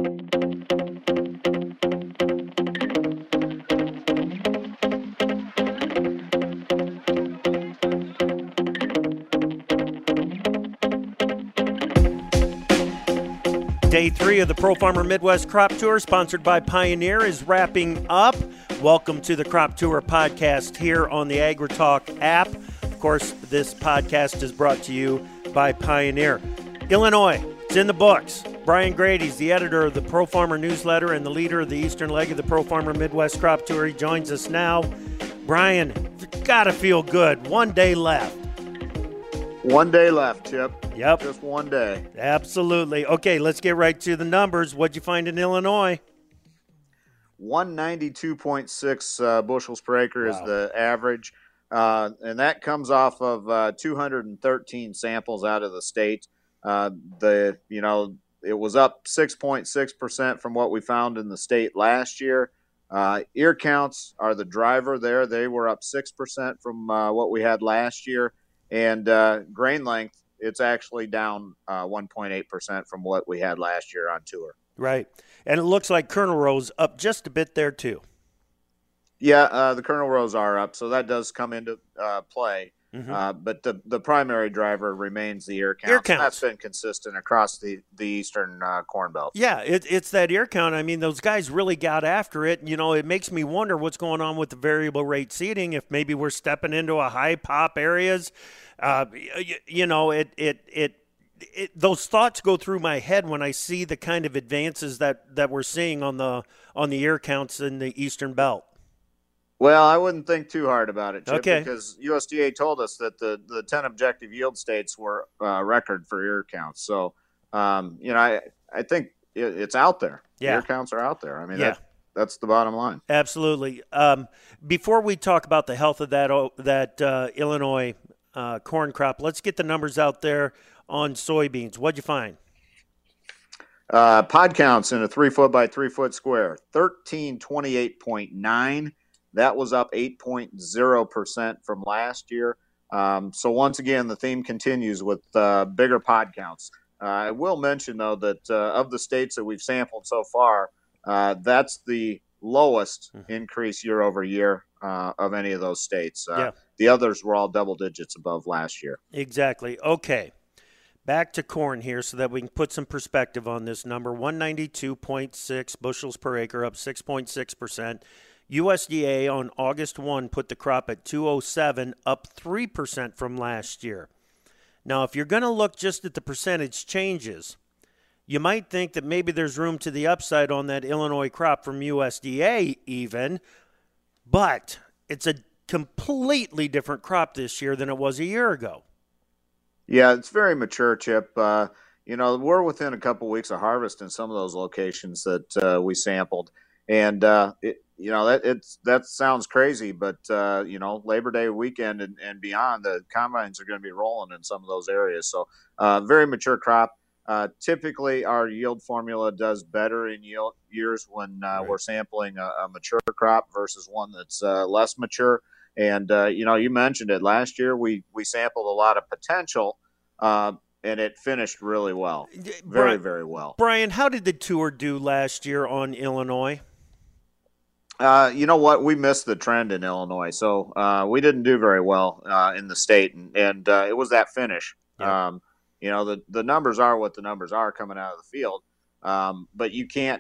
Day 3 of the Pro Farmer Midwest Crop Tour, sponsored by Pioneer, is wrapping up. Welcome to the Crop Tour podcast here on the AgriTalk app. Of course, this podcast is brought to you by Pioneer. Illinois, it's in the books. Brian Grady's the editor of the Pro Farmer newsletter and the leader of the eastern leg of the Pro Farmer Midwest Crop Tour. He joins us now. Brian, it's got to feel good. 1 day left. 1 day left, Chip. Yep. Just 1 day. Absolutely. Okay, let's get right to the numbers. What'd you find in Illinois? 192.6 bushels per acre is the average. And that comes off of 213 samples out of the state. It was up 6.6% from what we found in the state last year. Ear counts are the driver there. They were up 6% from what we had last year. And grain length, it's actually down 1.8% from what we had last year on tour. Right. And it looks like kernel rows up just a bit there, too. Yeah, the kernel rows are up, so that does come into play. Mm-hmm. But the primary driver remains the ear count. That's been consistent across the eastern corn belt. Yeah, it's that ear count. I mean, those guys really got after it. You know, it makes me wonder what's going on with the variable rate seeding, if maybe we're stepping into a high pop areas. Those thoughts go through my head when I see the kind of advances that we're seeing on the ear counts in the eastern belt. Well, I wouldn't think too hard about it, Chip, okay, because USDA told us that the 10 objective yield states were record for ear counts. So, I think it's out there. Yeah. Ear counts are out there. I mean, that's the bottom line. Absolutely. Before we talk about the health of that Illinois corn crop, let's get the numbers out there on soybeans. What'd you find? Pod counts in a 3 foot by 3 foot square, 1328.9. That was up 8.0% from last year. So once again, the theme continues with bigger pod counts. I will mention, though, that of the states that we've sampled so far, that's the lowest increase year over year of any of those states. The others were all double digits above last year. Exactly. Okay. Back to corn here so that we can put some perspective on this number. 192.6 bushels per acre, up 6.6%. USDA on August 1 put the crop at 207, up 3% from last year. Now, if you're going to look just at the percentage changes, you might think that maybe there's room to the upside on that Illinois crop from USDA even, but it's a completely different crop this year than it was a year ago. Yeah, it's very mature, Chip. We're within a couple weeks of harvest in some of those locations that we sampled. And, that sounds crazy, but, Labor Day weekend and beyond, the combines are going to be rolling in some of those areas. So very mature crop. Typically, our yield formula does better in yield years when we're sampling a mature crop versus one that's less mature. And, you mentioned it. Last year, we sampled a lot of potential, and it finished really well. Very, very well. Brian, how did the tour do last year on Illinois? You know what? We missed the trend in Illinois, so we didn't do very well in the state, and it was that finish. Yeah. The numbers are what the numbers are coming out of the field, but you can't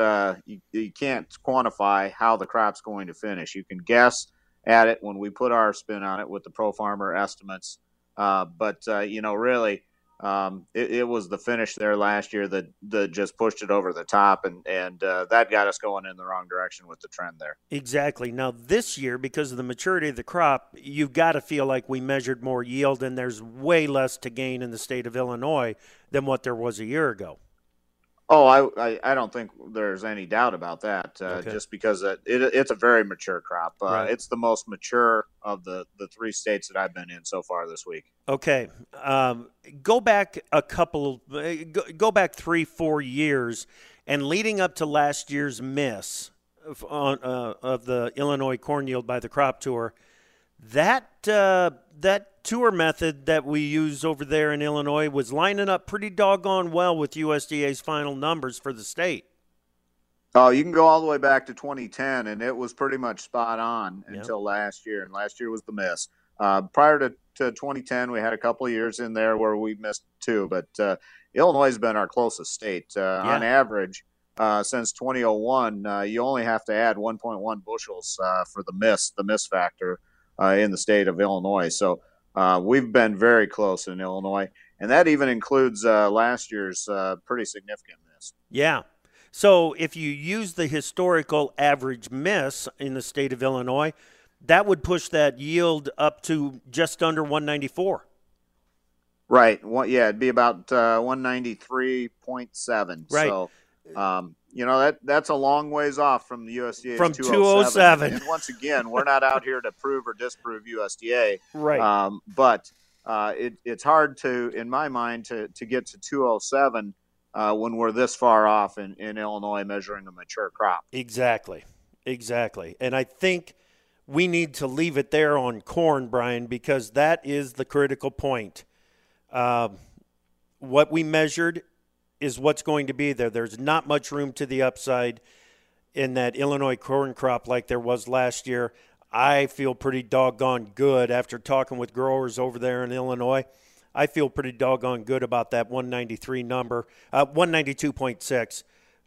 quantify how the crop's going to finish. You can guess at it when we put our spin on it with the Pro Farmer estimates, but really. It was the finish there last year that just pushed it over the top, and that got us going in the wrong direction with the trend there. Exactly. Now, this year, because of the maturity of the crop, you've got to feel like we measured more yield, and there's way less to gain in the state of Illinois than what there was a year ago. Oh, I don't think there's any doubt about that, just because it's a very mature crop. Right. It's the most mature of the three states that I've been in so far this week. Okay. Go back 3-4 years, and leading up to last year's miss of the Illinois corn yield by the Crop Tour, that tour method that we use over there in Illinois was lining up pretty doggone well with USDA's final numbers for the state. Oh, you can go all the way back to 2010, and it was pretty much spot on Yep. until last year, and last year was the miss. Prior to 2010, we had a couple of years in there where we missed two, but Illinois has been our closest state. On average, since 2001, you only have to add 1.1 bushels for the miss factor in the state of Illinois. So we've been very close in Illinois, and that even includes last year's pretty significant miss. Yeah. So if you use the historical average miss in the state of Illinois, that would push that yield up to just under 194. Right. Yeah, it'd be about 193.7. Right. So, that's a long ways off from the USDA's from 207. And once again, we're not out here to prove or disprove USDA. Right. But it's hard in my mind, to get to 207 when we're this far off in Illinois measuring a mature crop. Exactly. And I think we need to leave it there on corn, Brian, because that is the critical point. What we measured is what's going to be there. There's not much room to the upside in that Illinois corn crop like there was last year. I feel pretty doggone good after talking with growers over there in Illinois. I feel pretty doggone good about that 193 number, 192.6.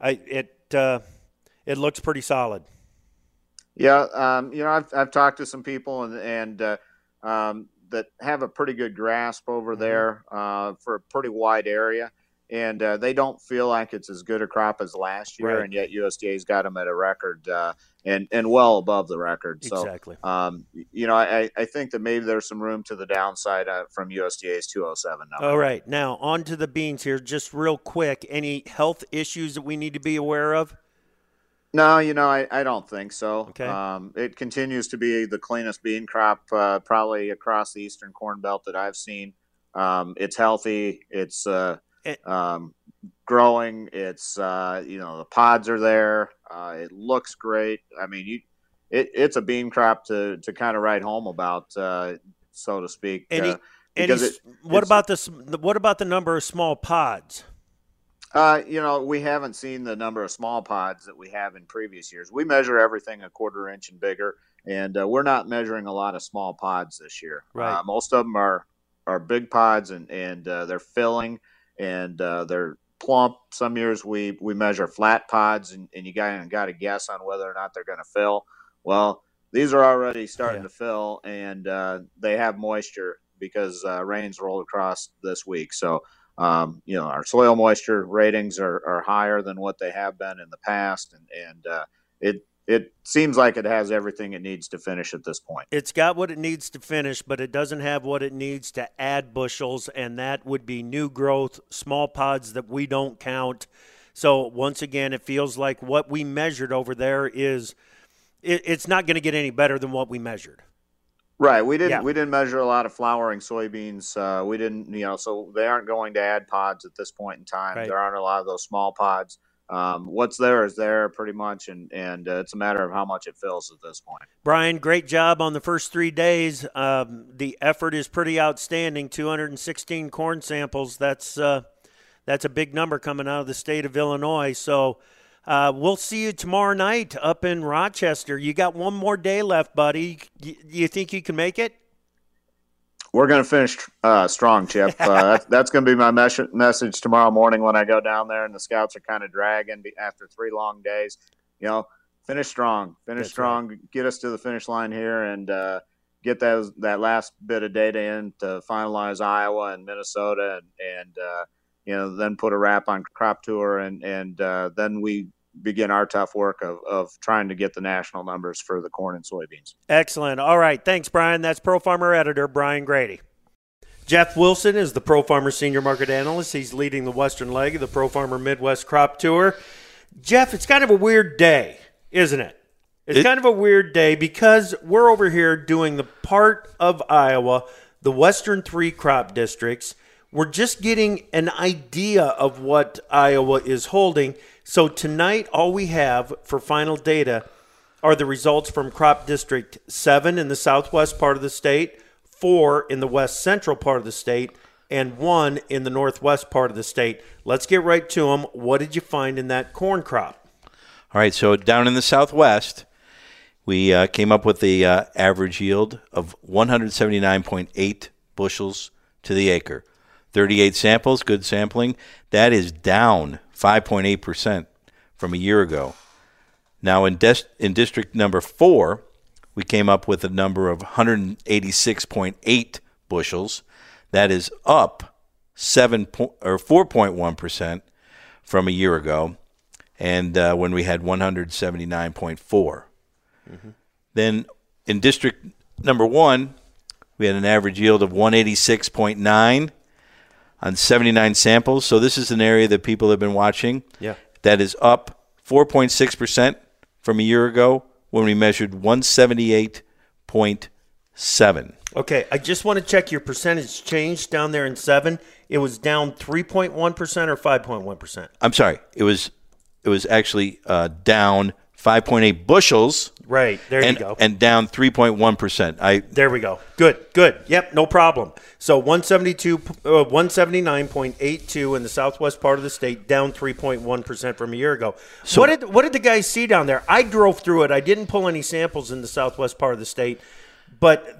It looks pretty solid. Yeah, I've talked to some people and that have a pretty good grasp over there for a pretty wide area, and they don't feel like it's as good a crop as last year, right. And yet USDA's got them at a record and well above the record. So, exactly. I think that maybe there's some room to the downside from USDA's 207 number. All right, now on to the beans here, just real quick. Any health issues that we need to be aware of? No, I don't think so. Okay. It continues to be the cleanest bean crop probably across the Eastern Corn Belt that I've seen. It's healthy. It's growing. It's the pods are there. It looks great. I mean, it's a bean crop to kind of write home about, so to speak. What about the number of small pods? We haven't seen the number of small pods that we have in previous years. We measure everything a quarter inch and bigger, and we're not measuring a lot of small pods this year. Right. Most of them are big pods, and they're filling, and they're plump. Some years we measure flat pods, and you got to guess on whether or not they're going to fill. Well, these are already starting to fill, and they have moisture because rains rolled across this week. So, our soil moisture ratings are higher than what they have been in the past, and it seems like it has everything it needs to finish at this point. It's got what it needs to finish, but it doesn't have what it needs to add bushels, and that would be new growth, small pods that we don't count. So once again, it feels like what we measured over there it's not going to get any better than what we measured. Right. We didn't measure a lot of flowering soybeans. We didn't, so they aren't going to add pods at this point in time. Right. There aren't a lot of those small pods. What's there is there pretty much, and it's a matter of how much it fills at this point. Brian, great job on the first 3 days. The effort is pretty outstanding. 216 corn samples. That's a big number coming out of the state of Illinois. So we'll see you tomorrow night up in Rochester. You got one more day left, buddy. You think you can make it? We're going to finish strong, Chip. That's going to be my message tomorrow morning when I go down there and the scouts are kind of dragging after 3 long days. Finish strong. That's strong. Right. Get us to the finish line here and get that last bit of data in to finalize Iowa and Minnesota and then put a wrap on Crop Tour and then we begin our tough work of trying to get the national numbers for the corn and soybeans. Excellent. All right. Thanks, Brian. That's Pro Farmer editor Brian Grady. Jeff Wilson is the Pro Farmer Senior Market Analyst. He's leading the western leg of the Pro Farmer Midwest Crop Tour. Jeff, it's kind of a weird day, isn't it? It's kind of a weird day because we're over here doing the part of Iowa, the western 3 crop districts. We're just getting an idea of what Iowa is holding. So tonight, all we have for final data are the results from Crop District 7 in the southwest part of the state, 4 in the west central part of the state, and 1 in the northwest part of the state. Let's get right to them. What did you find in that corn crop? All right, so down in the Southwest, we came up with the average yield of 179.8 bushels to the acre. 38 samples, good sampling. That is down 5.8% from a year ago. Now, in district number 4, we came up with a number of 186.8 bushels. That is up 4.1% from a year ago, and when we had 179.4. Then in district number 1, we had an average yield of 186.9 on 79 samples. So this is an area that people have been watching. Yeah. That is up 4.6% from a year ago when we measured 178.7. Okay, I just want to check your percentage change down there in 7. It was down 3.1% or 5.1%? I'm sorry. It was actually down 5.8 bushels. Right, there you go. And down 3.1%. There we go. Good. Yep, no problem. So 179.82 in the southwest part of the state, down 3.1% from a year ago. So what did the guys see down there? I drove through it. I didn't pull any samples in the southwest part of the state, but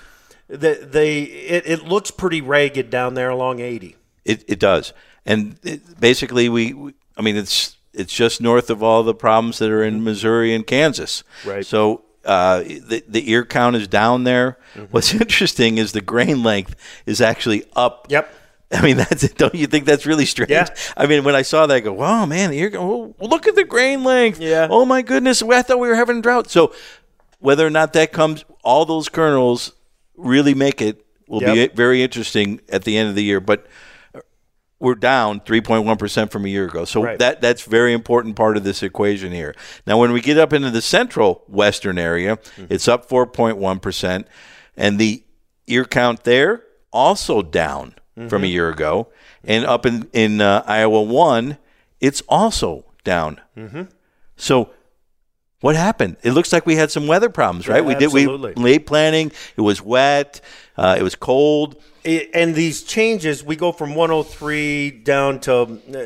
it looks pretty ragged down there along 80. It does. And basically it's just north of all the problems that are in Missouri and Kansas. Right. So the ear count is down there. Mm-hmm. What's interesting is the grain length is actually up. Yep. I mean, don't you think that's really strange? Yeah. I mean, when I saw that, I go, wow, man, the ear, look at the grain length. Yeah. Oh, my goodness. I thought we were having a drought. So whether or not that comes, all those kernels really make it will be very interesting at the end of the year. But we're down 3.1% from a year ago. So that's very important part of this equation here. Now, when we get up into the central western area, it's up 4.1%. And the ear count there also down from a year ago. And up in Iowa 1, it's also down. So what happened? It looks like we had some weather problems, right? Yeah, we late planting. It was wet. It was cold. And these changes, we go from 103 down to,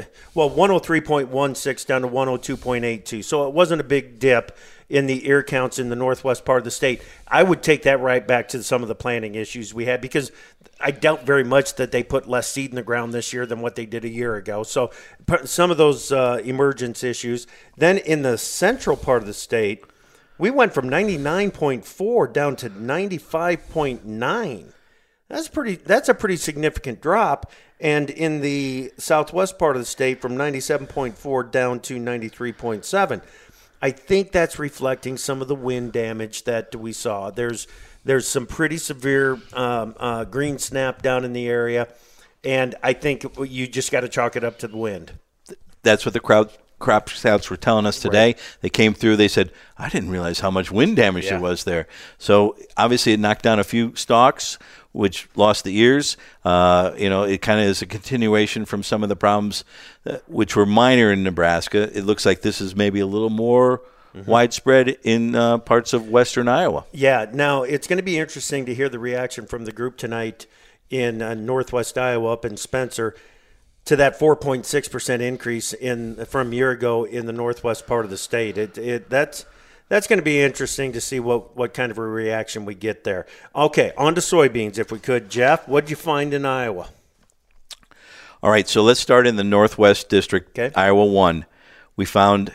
103.16 down to 102.82. So it wasn't a big dip in the ear counts in the northwest part of the state. I would take that right back to some of the planting issues we had, because I doubt very much that they put less seed in the ground this year than what they did a year ago. So some of those emergence issues. Then in the central part of the state, we went from 99.4 down to 95.9. That's a pretty significant drop. And in the southwest part of the state, from 97.4 down to 93.7. I think that's reflecting some of the wind damage that we saw. There's some pretty severe green snap down in the area, and I think you just got to chalk it up to the wind. That's what the crop scouts were telling us today. Right. They came through. They said, I didn't realize how much wind damage there was there. So obviously it knocked down a few stalks, which lost the ears. It kind of is a continuation from some of the problems which were minor in Nebraska. It looks like this is maybe a little more widespread in parts of western Iowa. Yeah. Now, it's going to be interesting to hear the reaction from the group tonight in northwest Iowa up in Spencer to that 4.6% increase from a year ago in the northwest part of the state. That's going to be interesting to see what kind of a reaction we get there. Okay, on to soybeans if we could. Jeff, what'd you find in Iowa? All right, so let's start in the Northwest District, Iowa 1. We found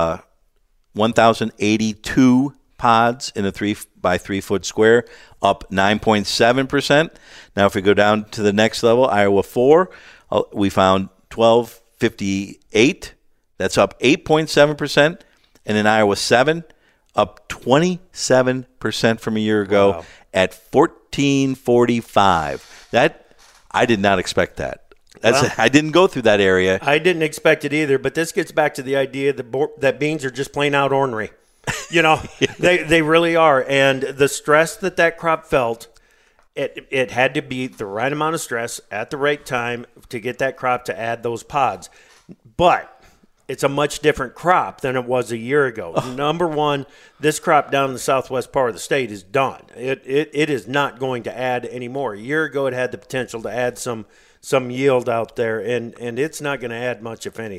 1,082 pods in a 3x3 foot square, up 9.7%. Now, if we go down to the next level, Iowa 4, we found 1,258. That's up 8.7%. And in Iowa 7, up 27% from a year ago at 1,445. That I did not expect that. I didn't go through that area. I didn't expect it either, but this gets back to the idea that beans are just plain out ornery. They really are. And the stress that crop felt, it had to be the right amount of stress at the right time to get that crop to add those pods. But it's a much different crop than it was a year ago. Number one, this crop down in the southwest part of the state is done. It is not going to add any more. A year ago, it had the potential to add some yield out there, and it's not going to add much, if anything.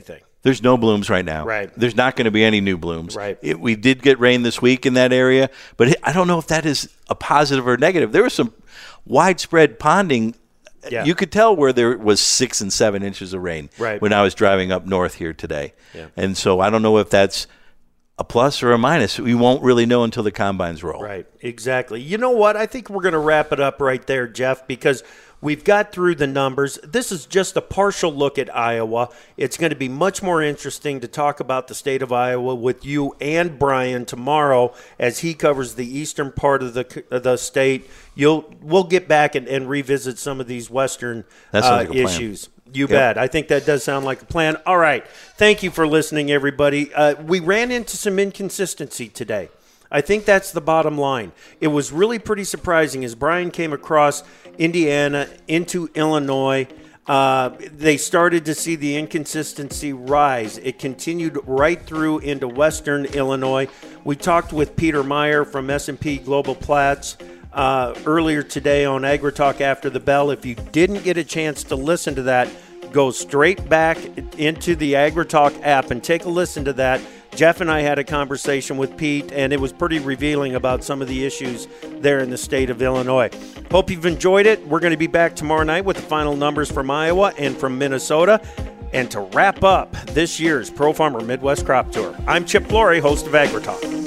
There's no blooms right now. Right. There's not going to be any new blooms. Right. We did get rain this week in that area, but I don't know if that is a positive or negative. There was some widespread ponding. Yeah. You could tell where there was 6 and 7 inches of rain when I was driving up north here today. Yeah. And so I don't know if that's a plus or a minus. We won't really know until the combines roll. Right, exactly. You know what? I think we're going to wrap it up right there, Jeff, because we've got through the numbers. This is just a partial look at Iowa. It's going to be much more interesting to talk about the state of Iowa with you and Brian tomorrow as he covers the eastern part of the state. We'll get back and revisit some of these western issues. You bet. I think that does sound like a plan. All right. Thank you for listening, everybody. We ran into some inconsistency today. I think that's the bottom line. It was really pretty surprising as Brian came across Indiana into Illinois. They started to see the inconsistency rise. It continued right through into western Illinois. We talked with Peter Meyer from S&P Global Platts earlier today on AgriTalk After the Bell. If you didn't get a chance to listen to that, go straight back into the AgriTalk app and take a listen to that. Jeff and I had a conversation with Pete, and it was pretty revealing about some of the issues there in the state of Illinois. Hope you've enjoyed it. We're going to be back tomorrow night with the final numbers from Iowa and from Minnesota. And to wrap up this year's Pro Farmer Midwest Crop Tour, I'm Chip Flory, host of AgriTalk.